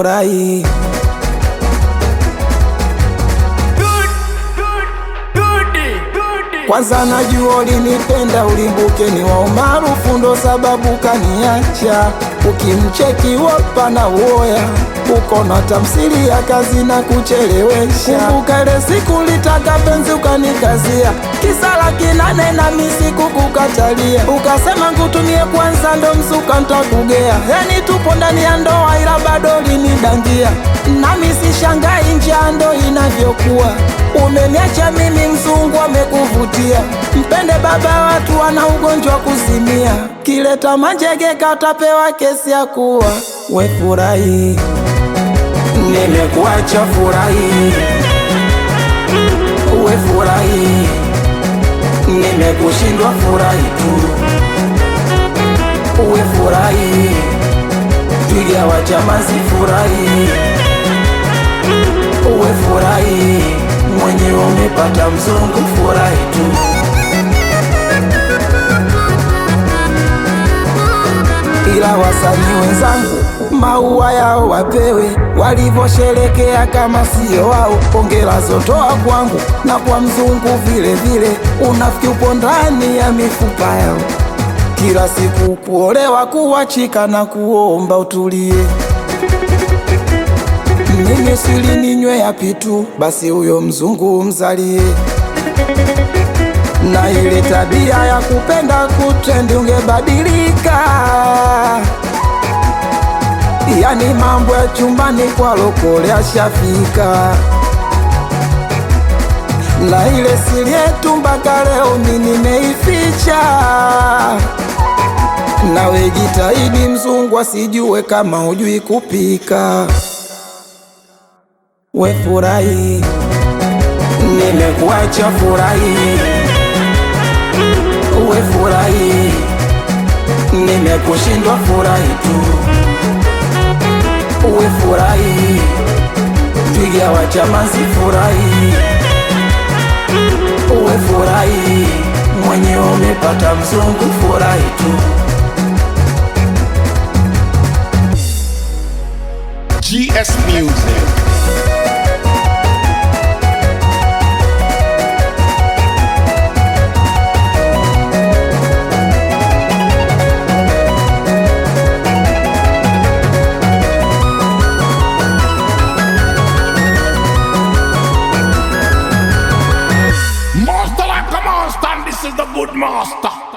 furahi. Kwanza najua ulinipenda ulimbuke ni wa umaarufu ndo sababu kaniacha. Ukimcheki wapa na uoya uko na tamsiri ya kazi na kuchelewesha. Kumbuka ile siku litaka penzi ukanikazia, kisa laki 8 na misi kukukatalia. Ukasema ngutumie kwanza ndo msuka ntakugea. Yani tupo ndani ya ndoa ila bado linidangia. Nami sishangai njaa ndo inavyokuwa. Umeniacha mimi mzungu amekuvutia. Mpende baba watu wana ugonjwa kuzimia. Kileta manjege katapewa kesi ya kuwa. We furahi, nimekuacha furahi. We furahi, nimekushindwa furahi tu. We furahi, twiga wa chamazi furahi. We furahi, mwenye umepata mzungu furahi tu. Ila wasanii wenzangu maua yao wapewe, walivosherekea kama sio wao. Pongela zotoa kwangu na kwa mzungu vile vile. Unafiki upo ndani ya mifupa yao. Kila siku kuolewa kuachika na kuomba utulie. Mimi sili ninywe ya pitu, basi huyo mzungu mzalie. Na ile tabia ya kupenda kutrendi ungebadilika. Yani mambo ya chumbani kwa lokole ashafika. Na ile siri yetu mpaka leo mimi nimeificha. Nawe jitahidi mzungu asijue kama hujui kupika. We furahi, nimekuacha furahi. We furahi, nimekushindwa furahi tu. We furahi, twiga wa chamazi furahi. We furahi, mwenye umepata mzungu furahi tu. GS Music. Master like a monster, and this is the good master.